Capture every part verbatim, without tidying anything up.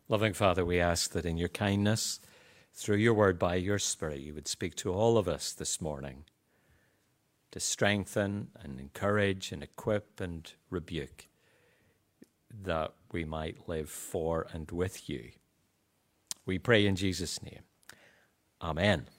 Loving Father, we ask that in your kindness, through your word, by your Spirit, you would speak to all of us this morning to strengthen and encourage and equip and rebuke, that we might live for and with you. We pray in Jesus' name. Amen.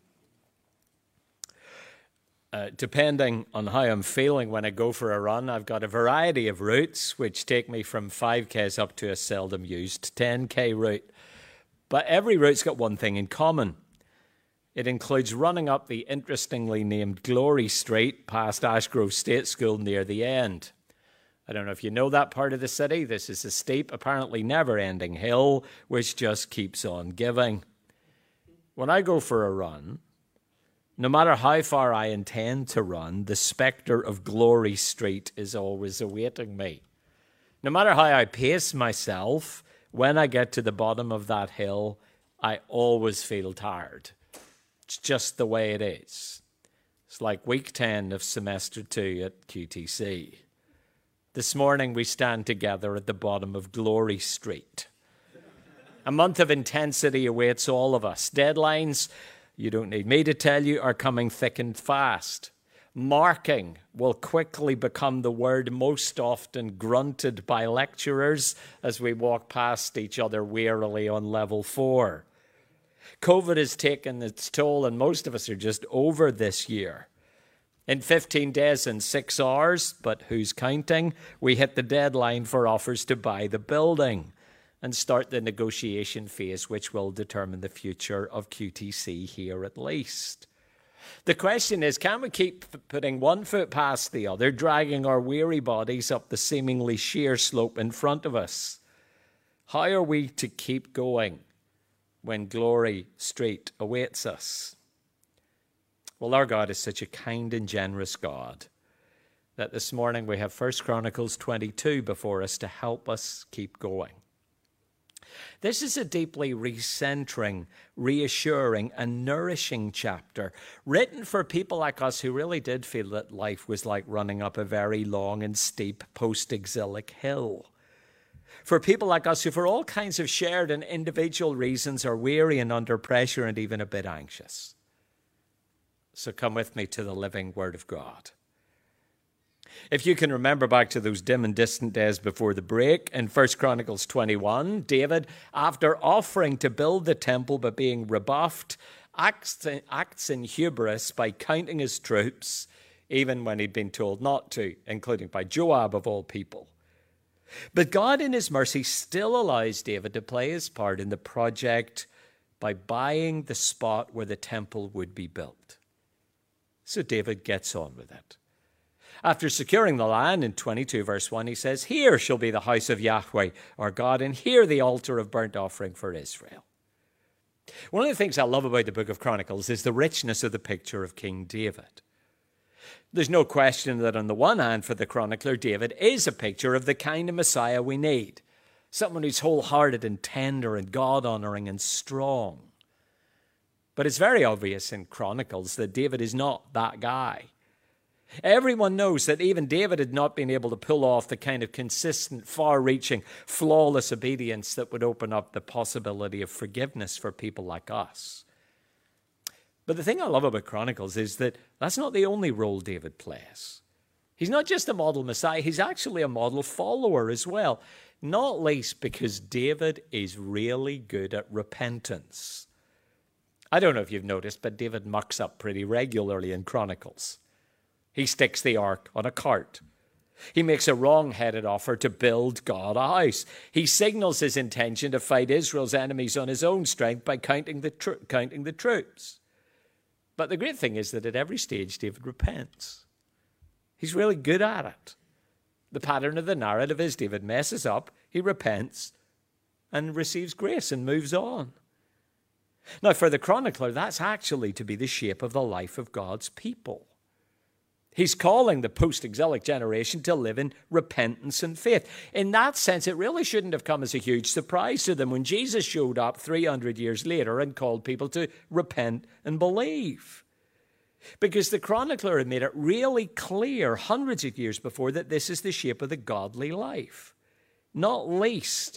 Uh, depending on how I'm feeling when I go for a run, I've got a variety of routes which take me from five Ks up to a seldom used ten K route. But every route's got one thing in common. It includes running up the interestingly named Glory Street past Ashgrove State School near the end. I don't know if you know that part of the city. This is a steep, apparently never-ending hill which just keeps on giving. When I go for a run, no matter how far I intend to run, the spectre of Glory Street is always awaiting me. No matter how I pace myself, when I get to the bottom of that hill, I always feel tired. It's just the way it is. It's like week ten of semester two at Q T C. This morning we stand together at the bottom of Glory Street. A month of intensity awaits all of us. Deadlines, you don't need me to tell you, are coming thick and fast. Marking will quickly become the word most often grunted by lecturers as we walk past each other wearily on level four. COVID has taken its toll, and most of us are just over this year. In fifteen days and six hours, but who's counting, we hit the deadline for offers to buy the building and start the negotiation phase, which will determine the future of Q T C here at least. The question is, can we keep putting one foot past the other, dragging our weary bodies up the seemingly sheer slope in front of us? How are we to keep going when Glory Street awaits us? Well, our God is such a kind and generous God that this morning we have First Chronicles twenty-two before us to help us keep going. This is a deeply recentering, reassuring, and nourishing chapter, written for people like us who really did feel that life was like running up a very long and steep post-exilic hill. For people like us who, for all kinds of shared and individual reasons, are weary and under pressure and even a bit anxious. So come with me to the living Word of God. If you can remember back to those dim and distant days before the break, in First Chronicles twenty-one, David, after offering to build the temple but being rebuffed, acts, acts in hubris by counting his troops, even when he'd been told not to, including by Joab of all people. But God in his mercy still allows David to play his part in the project by buying the spot where the temple would be built. So David gets on with it. After securing the land in twenty-two verse one, he says, "Here shall be the house of Yahweh, our God, and here the altar of burnt offering for Israel." One of the things I love about the book of Chronicles is the richness of the picture of King David. There's no question that on the one hand, for the chronicler, David is a picture of the kind of Messiah we need. Someone who's wholehearted and tender and God-honoring and strong. But it's very obvious in Chronicles that David is not that guy. Everyone knows that even David had not been able to pull off the kind of consistent, far-reaching, flawless obedience that would open up the possibility of forgiveness for people like us. But the thing I love about Chronicles is that that's not the only role David plays. He's not just a model Messiah, he's actually a model follower as well. Not least because David is really good at repentance. I don't know if you've noticed, but David mucks up pretty regularly in Chronicles. He sticks the ark on a cart. He makes a wrong-headed offer to build God a house. He signals his intention to fight Israel's enemies on his own strength by counting the, tro- counting the troops. But the great thing is that at every stage, David repents. He's really good at it. The pattern of the narrative is David messes up, he repents, and receives grace and moves on. Now, for the chronicler, that's actually to be the shape of the life of God's people. He's calling the post-exilic generation to live in repentance and faith. In that sense, it really shouldn't have come as a huge surprise to them when Jesus showed up three hundred years later and called people to repent and believe. Because the chronicler had made it really clear hundreds of years before that this is the shape of the godly life. Not least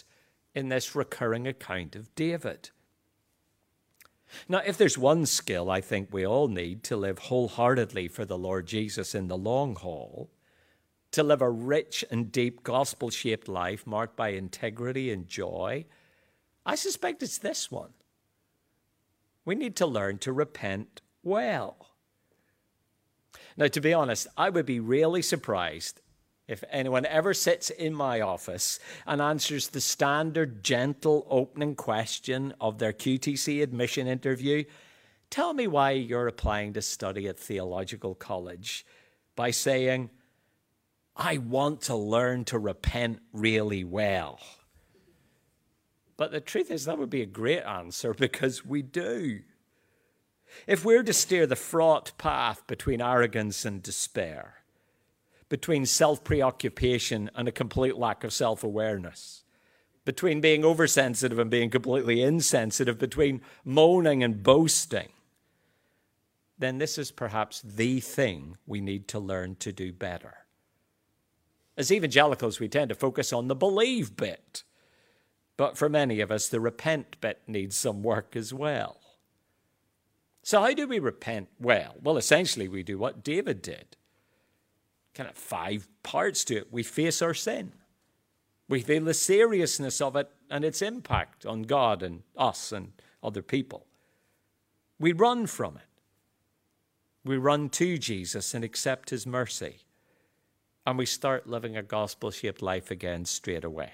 in this recurring account of David. Now, if there's one skill I think we all need to live wholeheartedly for the Lord Jesus in the long haul, to live a rich and deep gospel-shaped life marked by integrity and joy, I suspect it's this one. We need to learn to repent well. Now, to be honest, I would be really surprised if anyone ever sits in my office and answers the standard gentle opening question of their Q T C admission interview, tell me why you're applying to study at theological college, by saying, I want to learn to repent really well. But the truth is that would be a great answer, because we do. If we're to steer the fraught path between arrogance and despair, between self-preoccupation and a complete lack of self-awareness, between being oversensitive and being completely insensitive, between moaning and boasting, then this is perhaps the thing we need to learn to do better. As evangelicals, we tend to focus on the believe bit, but for many of us, the repent bit needs some work as well. So how do we repent well? Well, essentially, we do what David did. Kind of five parts to it. We face our sin. We feel the seriousness of it and its impact on God and us and other people. We run from it. We run to Jesus and accept his mercy. And we start living a gospel-shaped life again straight away.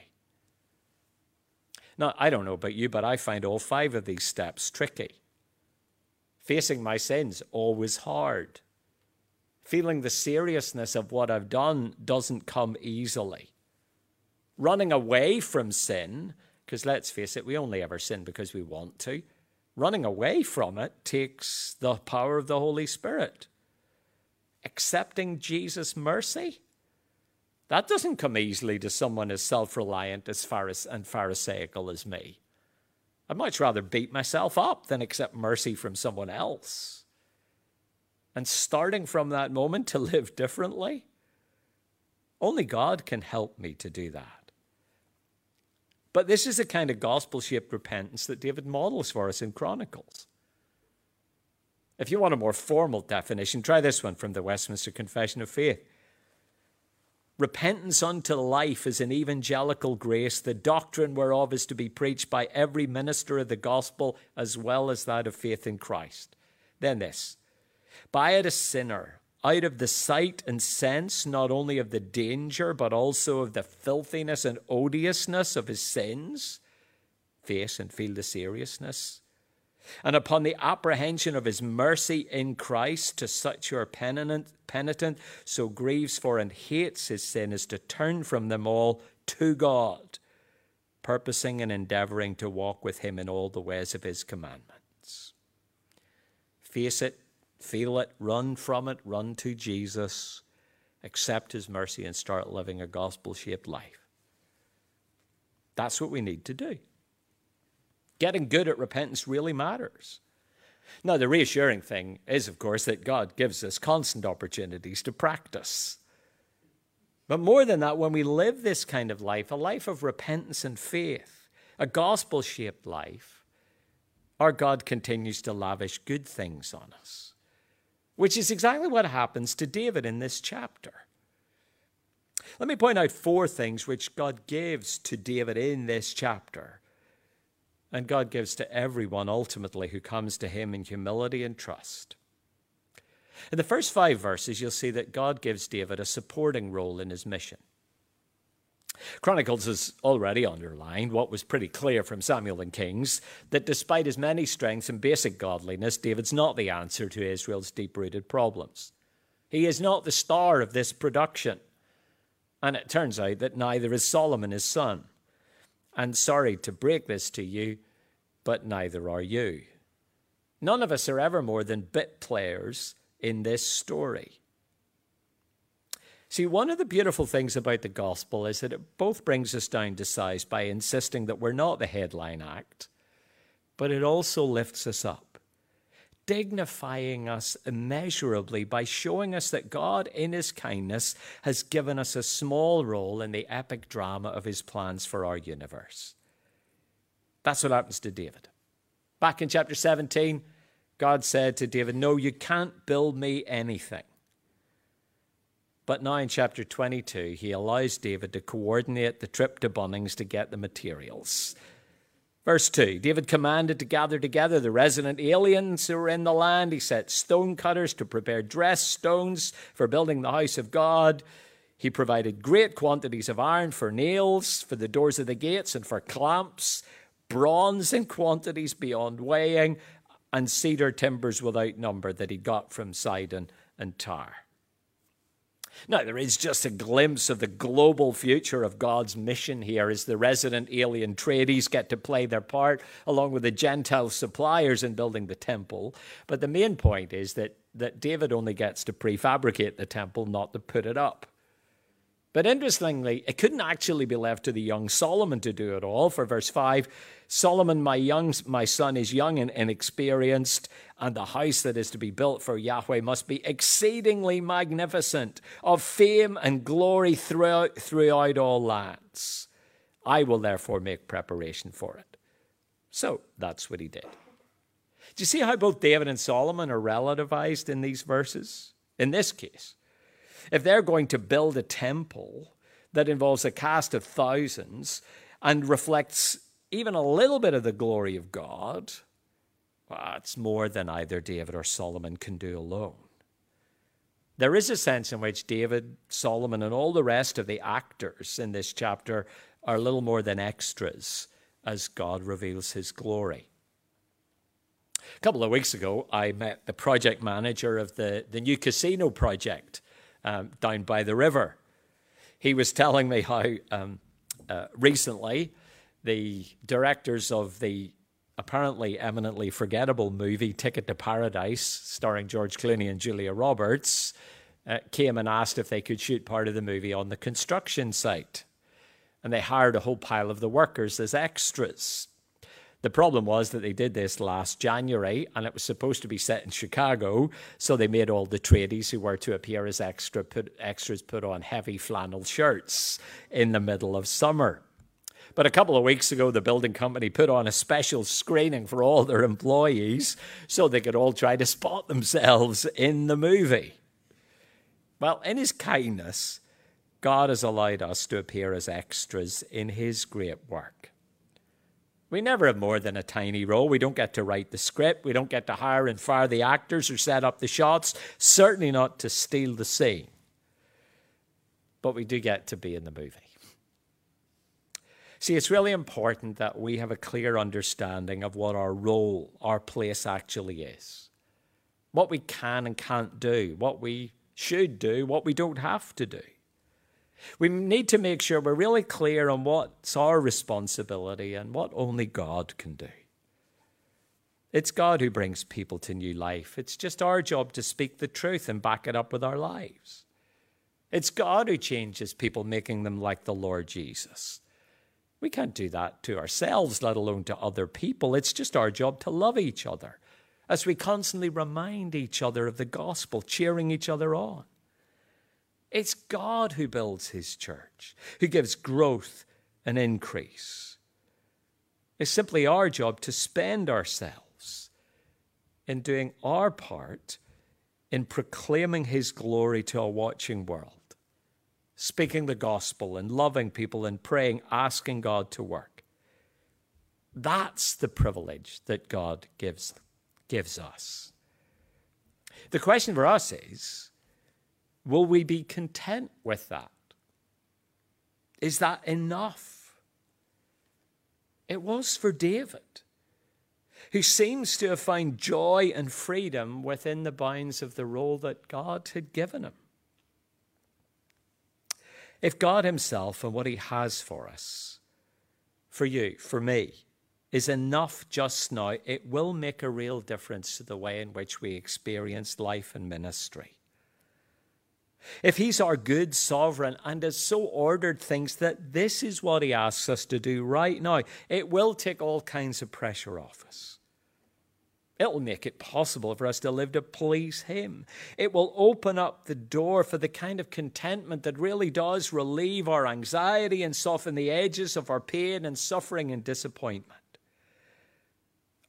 Now, I don't know about you, but I find all five of these steps tricky. Facing my sins, always hard. Feeling the seriousness of what I've done doesn't come easily. Running away from sin, because let's face it, we only ever sin because we want to. Running away from it takes the power of the Holy Spirit. Accepting Jesus' mercy, that doesn't come easily to someone as self-reliant as Pharise- and pharisaical as me. I'd much rather beat myself up than accept mercy from someone else. And starting from that moment to live differently, only God can help me to do that. But this is the kind of gospel-shaped repentance that David models for us in Chronicles. If you want a more formal definition, try this one from the Westminster Confession of Faith. Repentance unto life is an evangelical grace, the doctrine whereof is to be preached by every minister of the gospel as well as that of faith in Christ. Then this, by it a sinner, out of the sight and sense not only of the danger but also of the filthiness and odiousness of his sins, face and feel the seriousness, and upon the apprehension of his mercy in Christ to such who are penitent, penitent, so grieves for and hates his sin as to turn from them all to God, purposing and endeavoring to walk with him in all the ways of his commandments. Face it, feel it, run from it, run to Jesus, accept his mercy and start living a gospel-shaped life. That's what we need to do. Getting good at repentance really matters. Now, the reassuring thing is, of course, that God gives us constant opportunities to practice. But more than that, when we live this kind of life, a life of repentance and faith, a gospel-shaped life, our God continues to lavish good things on us, which is exactly what happens to David in this chapter. Let me point out four things which God gives to David in this chapter, and God gives to everyone ultimately who comes to him in humility and trust. In the first five verses, you'll see that God gives David a supporting role in his mission. Chronicles has already underlined what was pretty clear from Samuel and Kings, that despite his many strengths and basic godliness, David's not the answer to Israel's deep-rooted problems. He is not the star of this production. And it turns out that neither is Solomon his son. And sorry to break this to you, but neither are you. None of us are ever more than bit players in this story. See, one of the beautiful things about the gospel is that it both brings us down to size by insisting that we're not the headline act, but it also lifts us up, dignifying us immeasurably by showing us that God, in his kindness, has given us a small role in the epic drama of his plans for our universe. That's what happens to David. Back in chapter seventeen, God said to David, no, you can't build me anything. But now in chapter twenty-two, he allows David to coordinate the trip to Bunnings to get the materials. Verse two, David commanded to gather together the resident aliens who were in the land. He set stone cutters to prepare dressed stones for building the house of God. He provided great quantities of iron for nails, for the doors of the gates, and for clamps, bronze in quantities beyond weighing, and cedar timbers without number that he got from Sidon and Tyre. Now, there is just a glimpse of the global future of God's mission here as the resident alien tradies get to play their part along with the Gentile suppliers in building the temple. But the main point is that, that David only gets to prefabricate the temple, not to put it up. But interestingly, it couldn't actually be left to the young Solomon to do it all. For verse five, Solomon, my young, my son, is young and inexperienced, and the house that is to be built for Yahweh must be exceedingly magnificent, of fame and glory throughout, throughout all lands. I will therefore make preparation for it. So that's what he did. Do you see how both David and Solomon are relativized in these verses? In this case, if they're going to build a temple that involves a cast of thousands and reflects even a little bit of the glory of God, well, it's more than either David or Solomon can do alone. There is a sense in which David, Solomon, and all the rest of the actors in this chapter are little more than extras as God reveals his glory. A couple of weeks ago, I met the project manager of the, the new casino project Um, down by the river. He was telling me how um, uh, recently the directors of the apparently eminently forgettable movie Ticket to Paradise, starring George Clooney and Julia Roberts, uh, came and asked if they could shoot part of the movie on the construction site. And they hired a whole pile of the workers as extras. The problem was that they did this last January, and it was supposed to be set in Chicago, so they made all the tradies who were to appear as extra put, extras put on heavy flannel shirts in the middle of summer. But a couple of weeks ago, the building company put on a special screening for all their employees so they could all try to spot themselves in the movie. Well, in his kindness, God has allowed us to appear as extras in his great work. We never have more than a tiny role. We don't get to write the script. We don't get to hire and fire the actors or set up the shots. Certainly not to steal the scene. But we do get to be in the movie. See, it's really important that we have a clear understanding of what our role, our place actually is. What we can and can't do. What we should do. What we don't have to do. We need to make sure we're really clear on what's our responsibility and what only God can do. It's God who brings people to new life. It's just our job to speak the truth and back it up with our lives. It's God who changes people, making them like the Lord Jesus. We can't do that to ourselves, let alone to other people. It's just our job to love each other as we constantly remind each other of the gospel, cheering each other on. It's God who builds his church, who gives growth and increase. It's simply our job to spend ourselves in doing our part in proclaiming his glory to a watching world, speaking the gospel and loving people and praying, asking God to work. That's the privilege that God gives, gives us. The question for us is, will we be content with that? Is that enough? It was for David, who seems to have found joy and freedom within the bounds of the role that God had given him. If God himself and what he has for us, for you, for me, is enough just now, it will make a real difference to the way in which we experience life and ministry. If he's our good sovereign and has so ordered things that this is what he asks us to do right now, it will take all kinds of pressure off us. It will make it possible for us to live to please him. It will open up the door for the kind of contentment that really does relieve our anxiety and soften the edges of our pain and suffering and disappointment.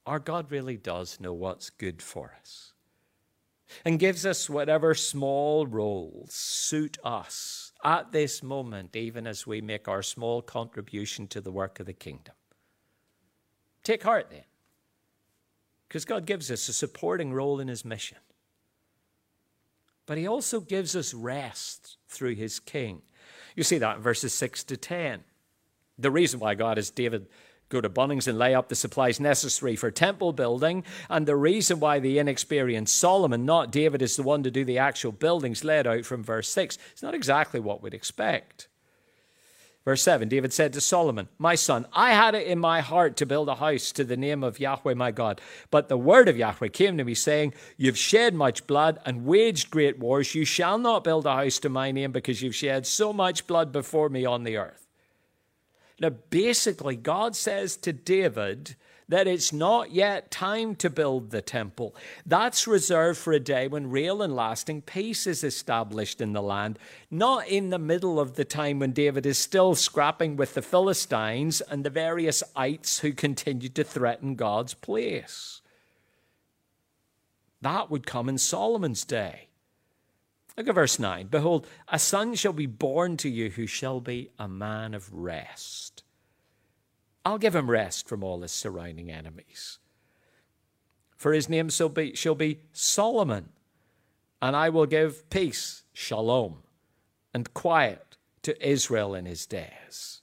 our God really does know what's good for us and gives us whatever small roles suit us at this moment, even as we make our small contribution to the work of the kingdom. Take heart then, because God gives us a supporting role in his mission. But he also gives us rest through his king. You see that in verses six to ten. The reason why God has David go to Bunnings and lay up the supplies necessary for temple building, and the reason why the inexperienced Solomon, not David, is the one to do the actual buildings laid out from verse six. It's not exactly what we'd expect. Verse seven, David said to Solomon, my son, I had it in my heart to build a house to the name of Yahweh my God. But the word of Yahweh came to me, saying, you've shed much blood and waged great wars. You shall not build a house to my name, because you've shed so much blood before me on the earth. Now, basically, God says to David that it's not yet time to build the temple. That's reserved for a day when real and lasting peace is established in the land, not in the middle of the time when David is still scrapping with the Philistines and the various ites who continue to threaten God's place. That would come in Solomon's day. Look at verse nine. Behold, a son shall be born to you who shall be a man of rest. I'll give him rest from all his surrounding enemies. For his name shall be, shall be Solomon, and I will give peace, shalom, and quiet to Israel in his days.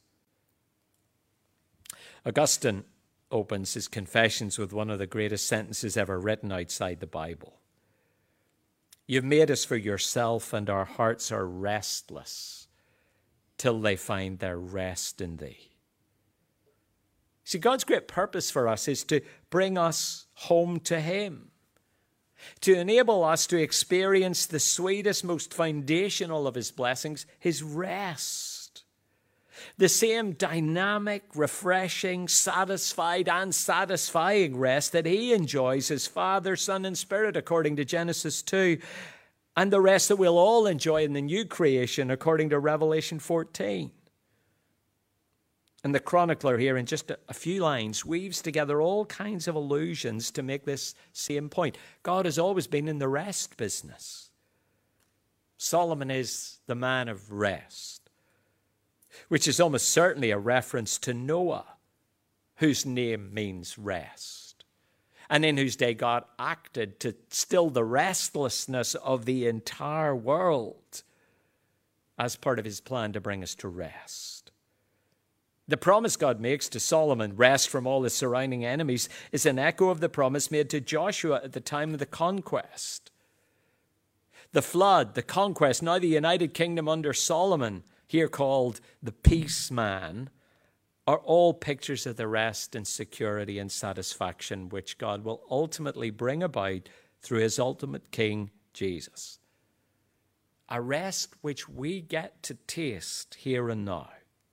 Augustine opens his Confessions with one of the greatest sentences ever written outside the Bible. You've made us for yourself, and our hearts are restless till they find their rest in thee. See, God's great purpose for us is to bring us home to him, to enable us to experience the sweetest, most foundational of his blessings, his rest. The same dynamic, refreshing, satisfied, and satisfying rest that he enjoys as Father, Son, and Spirit, according to Genesis two, and the rest that we'll all enjoy in the new creation, according to Revelation fourteen. And the chronicler here, in just a few lines, weaves together all kinds of allusions to make this same point. God has always been in the rest business. Solomon is the man of rest, which is almost certainly a reference to Noah, whose name means rest, and in whose day God acted to still the restlessness of the entire world as part of his plan to bring us to rest. The promise God makes to Solomon, rest from all his surrounding enemies, is an echo of the promise made to Joshua at the time of the conquest. The flood, the conquest, now the United Kingdom under Solomon, here called the peace man, are all pictures of the rest and security and satisfaction which God will ultimately bring about through his ultimate King, Jesus. A rest which we get to taste here and now.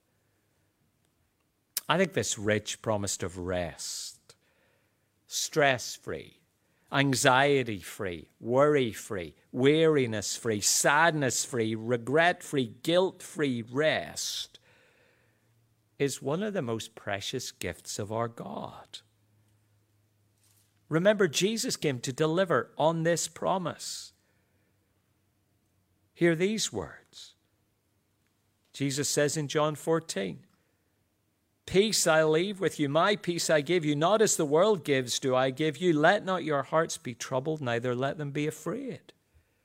I think this rich promise of rest, stress-free, anxiety-free, worry-free, weariness-free, sadness-free, regret-free, guilt-free rest is one of the most precious gifts of our God. Remember, Jesus came to deliver on this promise. Hear these words. Jesus says in John fourteen, peace I leave with you, my peace I give you, not as the world gives do I give you. Let not your hearts be troubled, neither let them be afraid.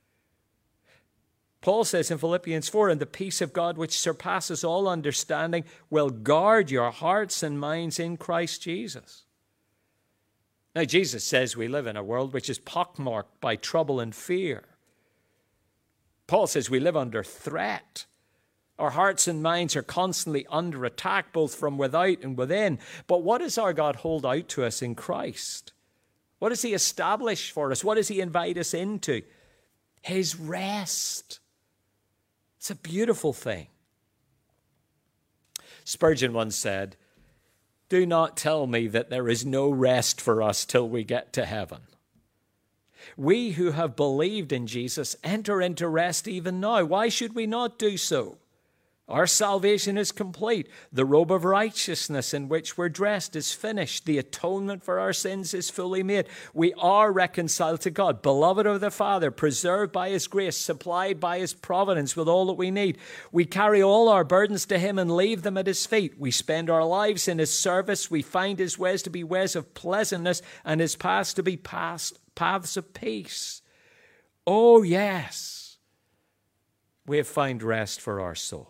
Paul says in Philippians four, and the peace of God which surpasses all understanding will guard your hearts and minds in Christ Jesus. Now, Jesus says we live in a world which is pockmarked by trouble and fear. Paul says we live under threat. Our hearts and minds are constantly under attack, both from without and within. But what does our God hold out to us in Christ? What does he establish for us? What does he invite us into? His rest. It's a beautiful thing. Spurgeon once said, do not tell me that there is no rest for us till we get to heaven. We who have believed in Jesus enter into rest even now. Why should we not do so? Our salvation is complete. The robe of righteousness in which we're dressed is finished. The atonement for our sins is fully made. We are reconciled to God, beloved of the Father, preserved by his grace, supplied by his providence with all that we need. We carry all our burdens to him and leave them at his feet. We spend our lives in his service. We find his ways to be ways of pleasantness and his paths to be paths, paths of peace. Oh, yes, we have found rest for our soul.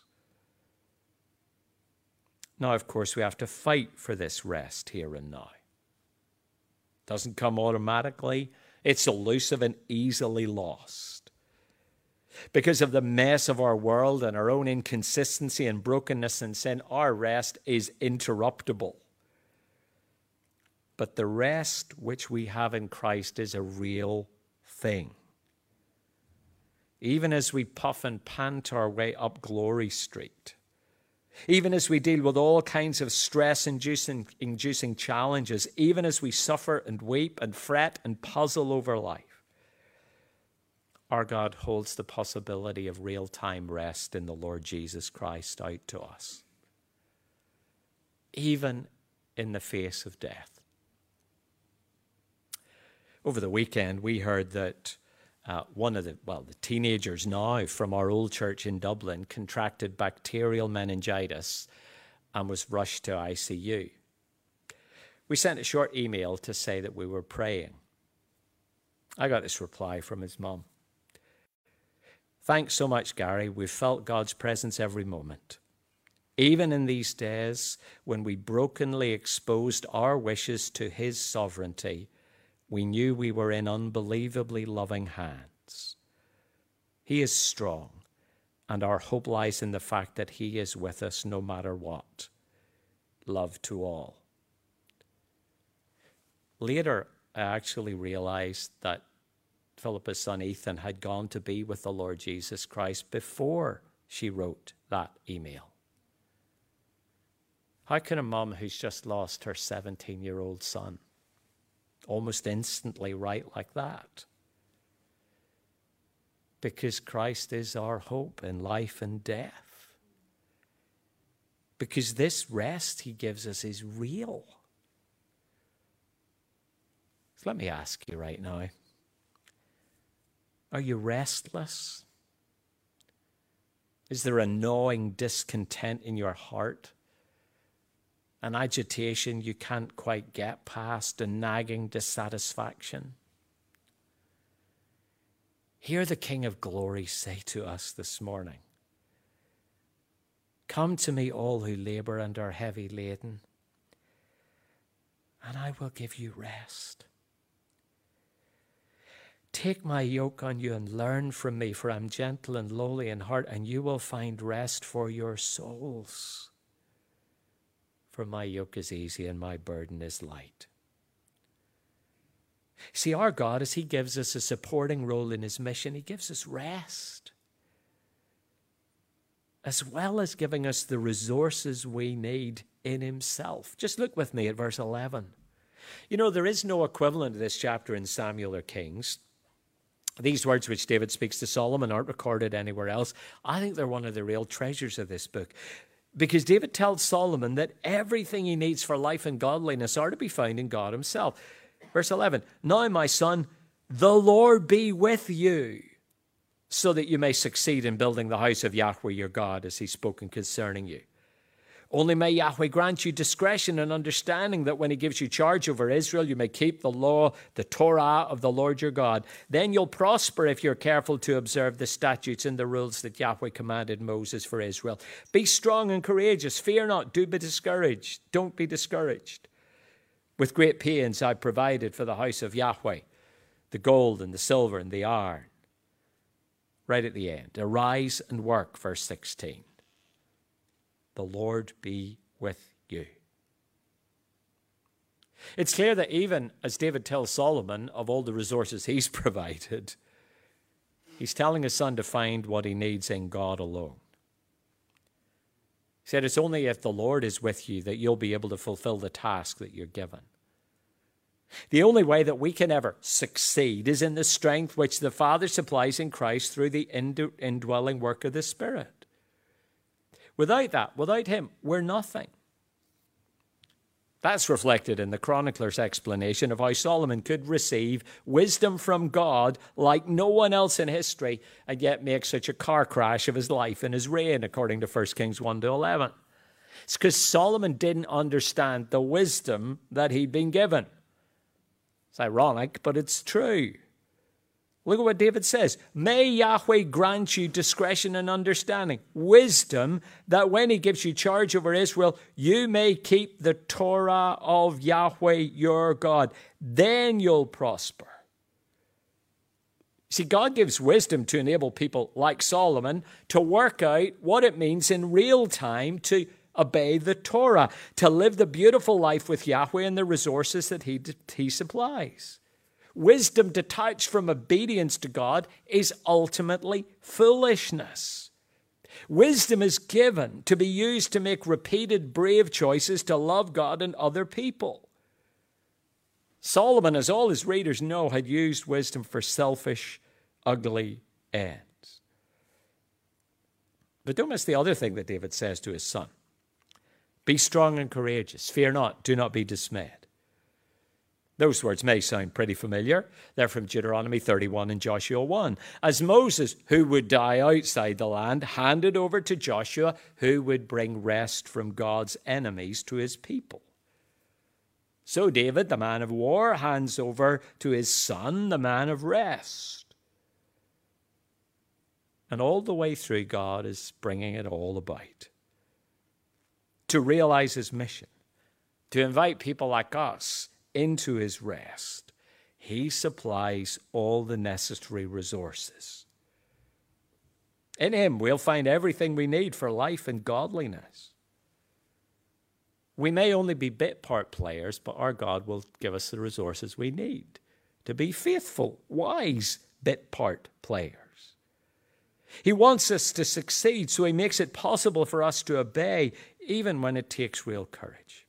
Now, of course, we have to fight for this rest here and now. It doesn't come automatically. It's elusive and easily lost. Because of the mess of our world and our own inconsistency and brokenness and sin, our rest is interruptible. But the rest which we have in Christ is a real thing. Even as we puff and pant our way up Glory Street, even as we deal with all kinds of stress-inducing inducing challenges, even as we suffer and weep and fret and puzzle over life, our God holds the possibility of real-time rest in the Lord Jesus Christ out to us, even in the face of death. Over the weekend, we heard that Uh, one of the, well, the teenagers now from our old church in Dublin contracted bacterial meningitis and was rushed to I C U. We sent a short email to say that we were praying. I got this reply from his mum. Thanks so much, Gary. We've felt God's presence every moment. Even in these days when we brokenly exposed our wishes to his sovereignty, we knew we were in unbelievably loving hands. He is strong, and our hope lies in the fact that he is with us no matter what. Love to all. Later, I actually realized that Philippa's son Ethan had gone to be with the Lord Jesus Christ before she wrote that email. How can a mum who's just lost her seventeen-year-old son almost instantly write like that? Because Christ is our hope in life and death. Because this rest he gives us is real. So let me ask you right now, are you restless? Is there a gnawing discontent in your heart? An agitation you can't quite get past, a nagging dissatisfaction? Hear the King of Glory say to us this morning, come to me all who labor and are heavy laden, and I will give you rest. Take my yoke on you and learn from me, for I'm gentle and lowly in heart, and you will find rest for your souls. For my yoke is easy and my burden is light. See, our God, as he gives us a supporting role in his mission, he gives us rest, as well as giving us the resources we need in himself. Just look with me at verse eleven. You know, there is no equivalent to this chapter in Samuel or Kings. These words which David speaks to Solomon aren't recorded anywhere else. I think they're one of the real treasures of this book. Because David tells Solomon that everything he needs for life and godliness are to be found in God himself. Verse eleven, now my son, the Lord be with you, so that you may succeed in building the house of Yahweh your God, as he's spoken concerning you. Only may Yahweh grant you discretion and understanding, that when he gives you charge over Israel, you may keep the law, the Torah of the Lord your God. Then you'll prosper if you're careful to observe the statutes and the rules that Yahweh commanded Moses for Israel. Be strong and courageous. Fear not. Do be discouraged. Don't be discouraged. With great pains I provided for the house of Yahweh, the gold and the silver and the iron. Right at the end. Arise and work, verse sixteen. The Lord be with you. It's clear that even as David tells Solomon of all the resources he's provided, he's telling his son to find what he needs in God alone. He said, it's only if the Lord is with you that you'll be able to fulfill the task that you're given. The only way that we can ever succeed is in the strength which the Father supplies in Christ through the indwelling work of the Spirit. Without that, without him, we're nothing. That's reflected in the chronicler's explanation of how Solomon could receive wisdom from God like no one else in history and yet make such a car crash of his life in his reign, according to First Kings one to eleven. It's because Solomon didn't understand the wisdom that he'd been given. It's ironic, but it's true. Look at what David says. May Yahweh grant you discretion and understanding, wisdom, that when he gives you charge over Israel, you may keep the Torah of Yahweh your God. Then you'll prosper. See, God gives wisdom to enable people like Solomon to work out what it means in real time to obey the Torah, to live the beautiful life with Yahweh and the resources that he, he supplies. Wisdom detached from obedience to God is ultimately foolishness. Wisdom is given to be used to make repeated brave choices to love God and other people. Solomon, as all his readers know, had used wisdom for selfish, ugly ends. But don't miss the other thing that David says to his son. Be strong and courageous. Fear not. Do not be dismayed. Those words may sound pretty familiar. They're from Deuteronomy thirty-one and Joshua one. As Moses, who would die outside the land, handed over to Joshua, who would bring rest from God's enemies to his people. So David, the man of war, hands over to his son, the man of rest. And all the way through, God is bringing it all about. To realize his mission, to invite people like us into his rest, he supplies all the necessary resources. In him, we'll find everything we need for life and godliness. We may only be bit part players, but our God will give us the resources we need to be faithful, wise bit part players. He wants us to succeed, so he makes it possible for us to obey, even when it takes real courage.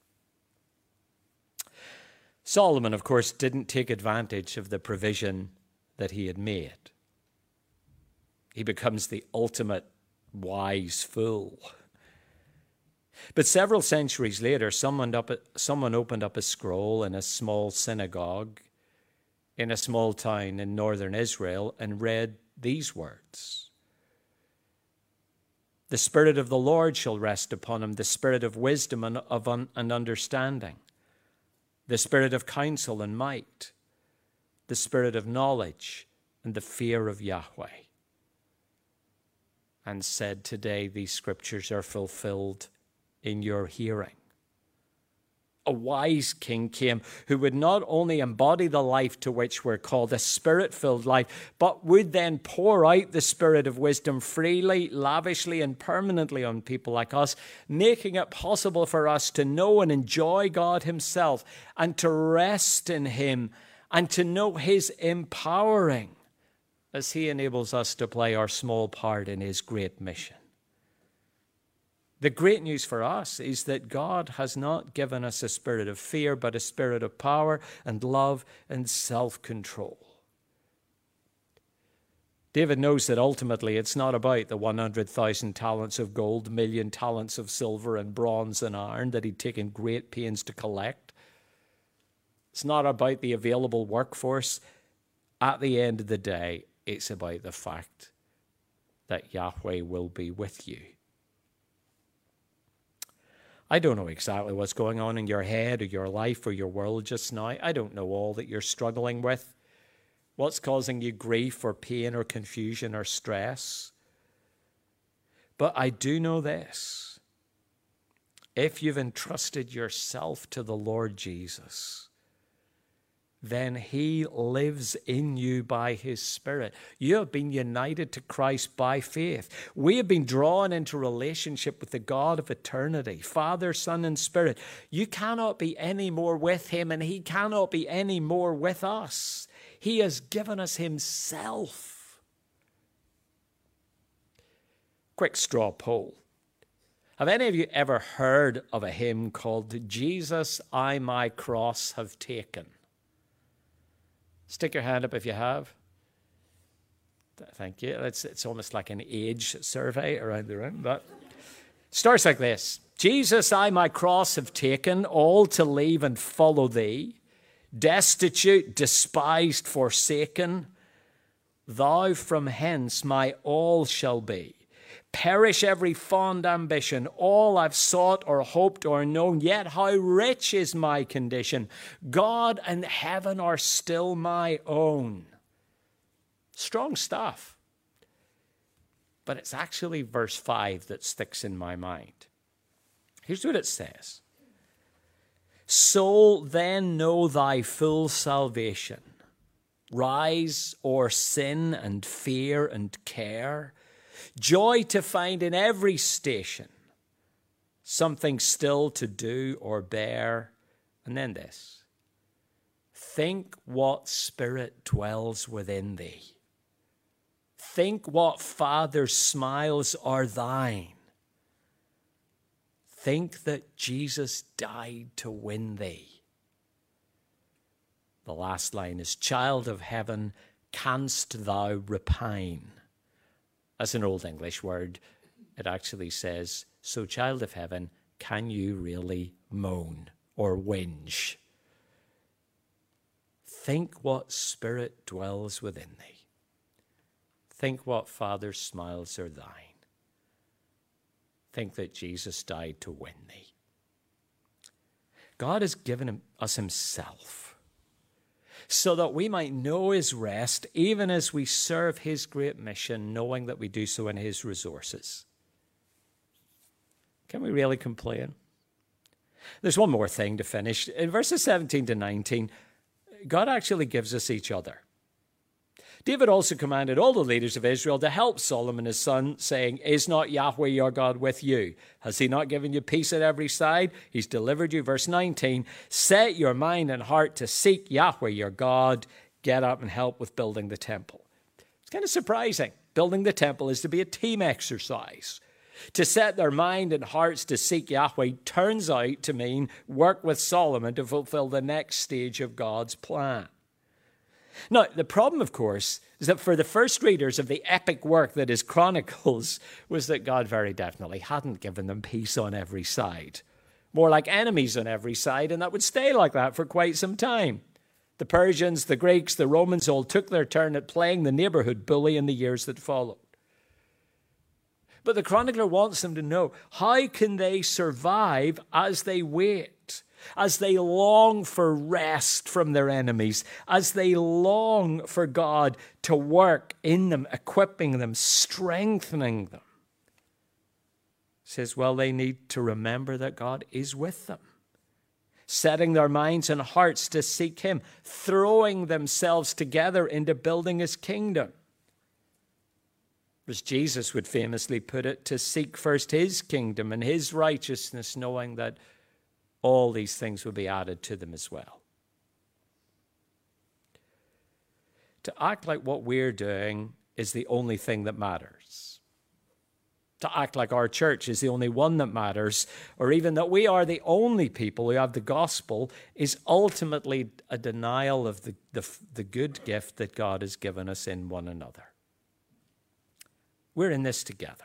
Solomon, of course, didn't take advantage of the provision that he had made. He becomes the ultimate wise fool. But several centuries later, someone, up, someone opened up a scroll in a small synagogue in a small town in northern Israel and read these words. The Spirit of the Lord shall rest upon him, the Spirit of wisdom and of un- and understanding, the Spirit of counsel and might, the Spirit of knowledge and the fear of Yahweh. And said, today these scriptures are fulfilled in your hearing. A wise king came who would not only embody the life to which we're called, a spirit-filled life, but would then pour out the spirit of wisdom freely, lavishly, and permanently on people like us, making it possible for us to know and enjoy God himself and to rest in him and to know his empowering as he enables us to play our small part in his great mission. The great news for us is that God has not given us a spirit of fear, but a spirit of power and love and self-control. David knows that ultimately it's not about the one hundred thousand talents of gold, million talents of silver and bronze and iron that he'd taken great pains to collect. It's not about the available workforce. At the end of the day, it's about the fact that Yahweh will be with you. I don't know exactly what's going on in your head or your life or your world just now. I don't know all that you're struggling with. What's causing you grief or pain or confusion or stress? But I do know this. If you've entrusted yourself to the Lord Jesus, then he lives in you by his Spirit. You have been united to Christ by faith. We have been drawn into relationship with the God of eternity, Father, Son, and Spirit. You cannot be any more with him, and he cannot be any more with us. He has given us himself. Quick straw poll. Have any of you ever heard of a hymn called Jesus, I My Cross Have Taken? Stick your hand up if you have. Thank you. It's, it's almost like an age survey around the room. But Starts like this. Jesus, I my cross have taken, all to leave and follow thee. Destitute, despised, forsaken, thou from hence my all shall be. Perish every fond ambition, all I've sought or hoped or known, yet how rich is my condition. God and heaven are still my own. Strong stuff. But it's actually verse five that sticks in my mind. Here's what it says. Soul, then know thy full salvation. Rise o'er sin and fear and care. Joy to find in every station. Something still to do or bear. And then this. Think what spirit dwells within thee. Think what Father's smiles are thine. Think that Jesus died to win thee. The last line is, child of heaven, canst thou repine? That's an old English word. It actually says, so child of heaven, can you really moan or whinge? Think what spirit dwells within thee. Think what Father's smiles are thine. Think that Jesus died to win thee. God has given us himself so that we might know his rest, even as we serve his great mission, knowing that we do so in his resources. Can we really complain? There's one more thing to finish. In verses seventeen to nineteen, God actually gives us each other. David also commanded all the leaders of Israel to help Solomon his son, saying, is not Yahweh your God with you? Has he not given you peace at every side? He's delivered you. Verse nineteen, set your mind and heart to seek Yahweh your God. Get up and help with building the temple. It's kind of surprising. Building the temple is to be a team exercise. To set their mind and hearts to seek Yahweh turns out to mean work with Solomon to fulfill the next stage of God's plan. Now, the problem, of course, is that for the first readers of the epic work that is Chronicles was that God very definitely hadn't given them peace on every side. More like enemies on every side, and that would stay like that for quite some time. The Persians, the Greeks, the Romans all took their turn at playing the neighborhood bully in the years that followed. But the chronicler wants them to know, how can they survive as they wait? As they long for rest from their enemies, as they long for God to work in them, equipping them, strengthening them. He says, well, they need to remember that God is with them, setting their minds and hearts to seek him, throwing themselves together into building his kingdom. As Jesus would famously put it, to seek first his kingdom and his righteousness, knowing that all these things will be added to them as well. To act like what we're doing is the only thing that matters. To act like our church is the only one that matters, or even that we are the only people who have the gospel, is ultimately a denial of the, the, the good gift that God has given us in one another. We're in this together.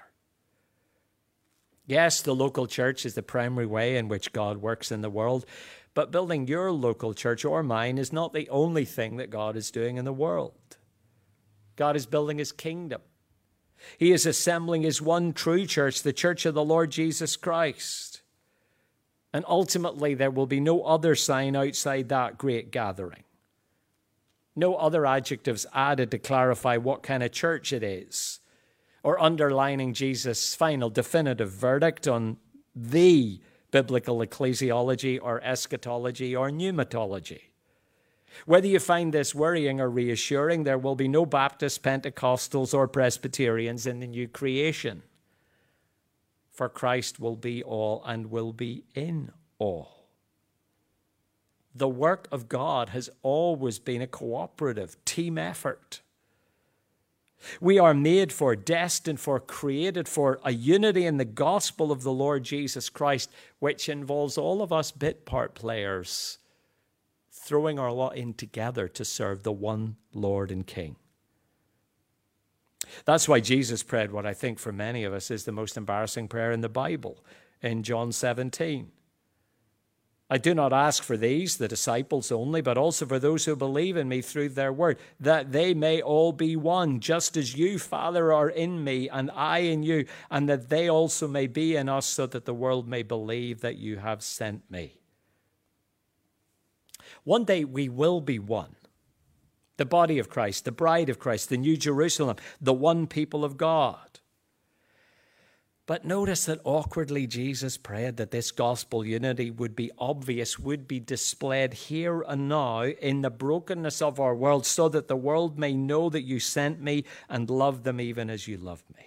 Yes, the local church is the primary way in which God works in the world, but building your local church or mine is not the only thing that God is doing in the world. God is building his kingdom. He is assembling his one true church, the church of the Lord Jesus Christ. And ultimately, there will be no other sign outside that great gathering. No other adjectives added to clarify what kind of church it is, or underlining Jesus' final definitive verdict on the biblical ecclesiology or eschatology or pneumatology. Whether you find this worrying or reassuring, there will be no Baptists, Pentecostals, or Presbyterians in the new creation. For Christ will be all and will be in all. The work of God has always been a cooperative team effort. We are made for, destined for, created for a unity in the gospel of the Lord Jesus Christ, which involves all of us bit part players throwing our lot in together to serve the one Lord and King. That's why Jesus prayed what I think for many of us is the most embarrassing prayer in the Bible in John seventeen. I do not ask for these, the disciples only, but also for those who believe in me through their word, that they may all be one, just as you, Father, are in me and I in you, and that they also may be in us, so that the world may believe that you have sent me. One day we will be one. The body of Christ, the bride of Christ, the New Jerusalem, the one people of God. But notice that awkwardly Jesus prayed that this gospel unity would be obvious, would be displayed here and now in the brokenness of our world, so that the world may know that you sent me and love them even as you loved me.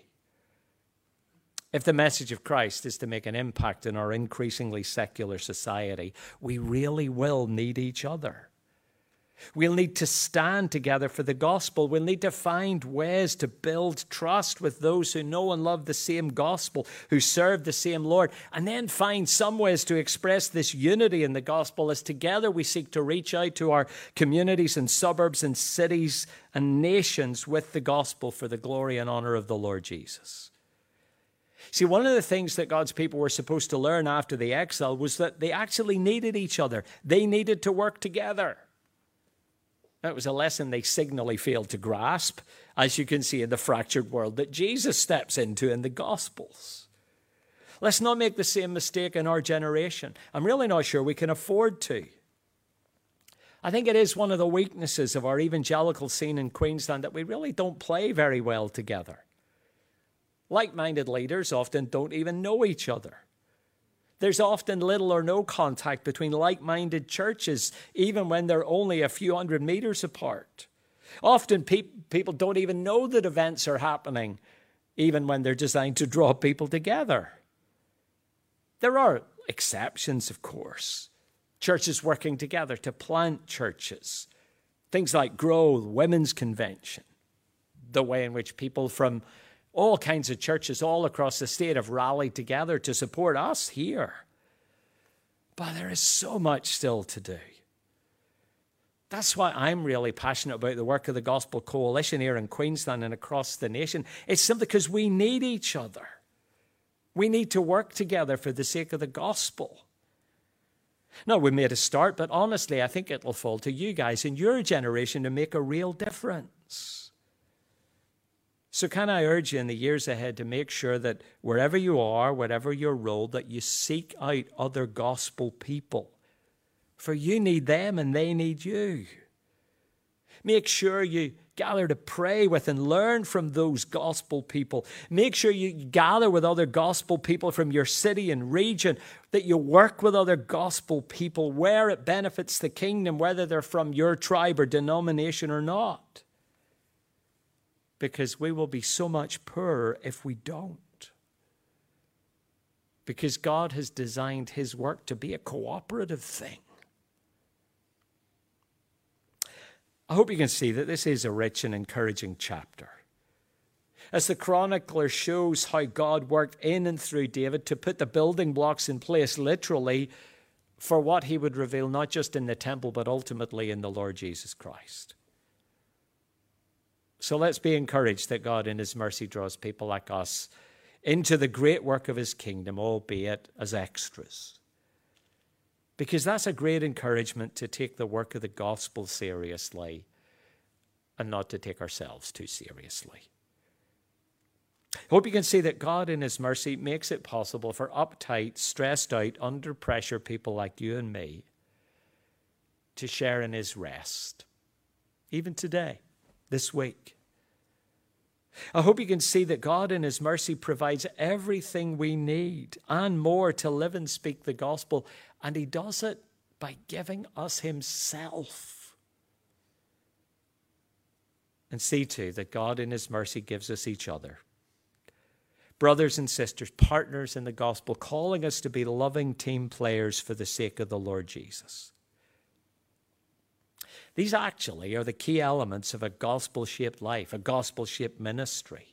If the message of Christ is to make an impact in our increasingly secular society, we really will need each other. We'll need to stand together for the gospel. We'll need to find ways to build trust with those who know and love the same gospel, who serve the same Lord, and then find some ways to express this unity in the gospel as together we seek to reach out to our communities and suburbs and cities and nations with the gospel for the glory and honor of the Lord Jesus. See, one of the things that God's people were supposed to learn after the exile was that they actually needed each other. They needed to work together. That was a lesson they signally failed to grasp, as you can see in the fractured world that Jesus steps into in the Gospels. Let's not make the same mistake in our generation. I'm really not sure we can afford to. I think it is one of the weaknesses of our evangelical scene in Queensland that we really don't play very well together. Like-minded leaders often don't even know each other. There's often little or no contact between like-minded churches, even when they're only a few hundred meters apart. Often pe- people don't even know that events are happening, even when they're designed to draw people together. There are exceptions, of course. Churches working together to plant churches. Things like Grow, the Women's Convention. The way in which people from all kinds of churches all across the state have rallied together to support us here. But there is so much still to do. That's why I'm really passionate about the work of the Gospel Coalition here in Queensland and across the nation. It's simply because we need each other. We need to work together for the sake of the gospel. Now, we made a start, but honestly, I think it will fall to you guys in your generation to make a real difference. So can I urge you in the years ahead to make sure that wherever you are, whatever your role, that you seek out other gospel people. For you need them and they need you. Make sure you gather to pray with and learn from those gospel people. Make sure you gather with other gospel people from your city and region, that you work with other gospel people where it benefits the kingdom, whether they're from your tribe or denomination or not. Because we will be so much poorer if we don't. Because God has designed his work to be a cooperative thing. I hope you can see that this is a rich and encouraging chapter. As the chronicler shows how God worked in and through David to put the building blocks in place literally for what he would reveal not just in the temple but ultimately in the Lord Jesus Christ. So let's be encouraged that God in his mercy draws people like us into the great work of his kingdom, albeit as extras. Because that's a great encouragement to take the work of the gospel seriously and not to take ourselves too seriously. I hope you can see that God in his mercy makes it possible for uptight, stressed out, under pressure people like you and me to share in his rest, even today. This week. I hope you can see that God in his mercy provides everything we need and more to live and speak the gospel, and he does it by giving us himself. And see too that God in his mercy gives us each other. Brothers and sisters, partners in the gospel, calling us to be loving team players for the sake of the Lord Jesus. These actually are the key elements of a gospel-shaped life, a gospel-shaped ministry.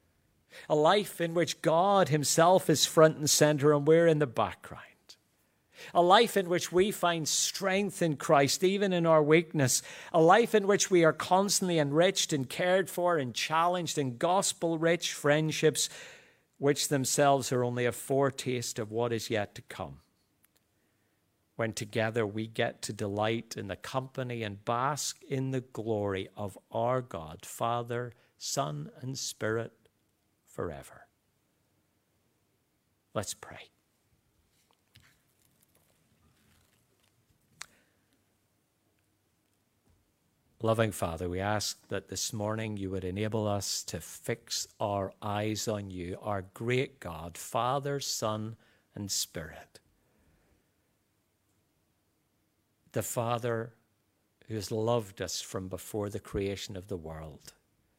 A life in which God himself is front and center and we're in the background. A life in which we find strength in Christ, even in our weakness. A life in which we are constantly enriched and cared for and challenged in gospel-rich friendships, which themselves are only a foretaste of what is yet to come. When together we get to delight in the company and bask in the glory of our God, Father, Son, and Spirit forever. Let's pray. Loving Father, we ask that this morning you would enable us to fix our eyes on you, our great God, Father, Son, and Spirit. The Father who has loved us from before the creation of the world.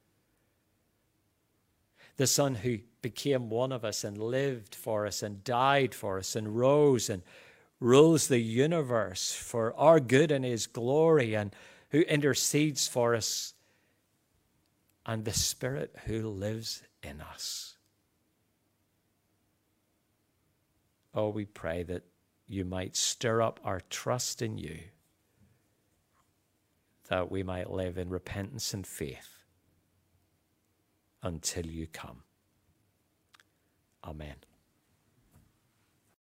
The Son who became one of us and lived for us and died for us and rose and rules the universe for our good and his glory, and who intercedes for us, and the Spirit who lives in us. Oh, we pray that you might stir up our trust in you, that we might live in repentance and faith until you come. Amen.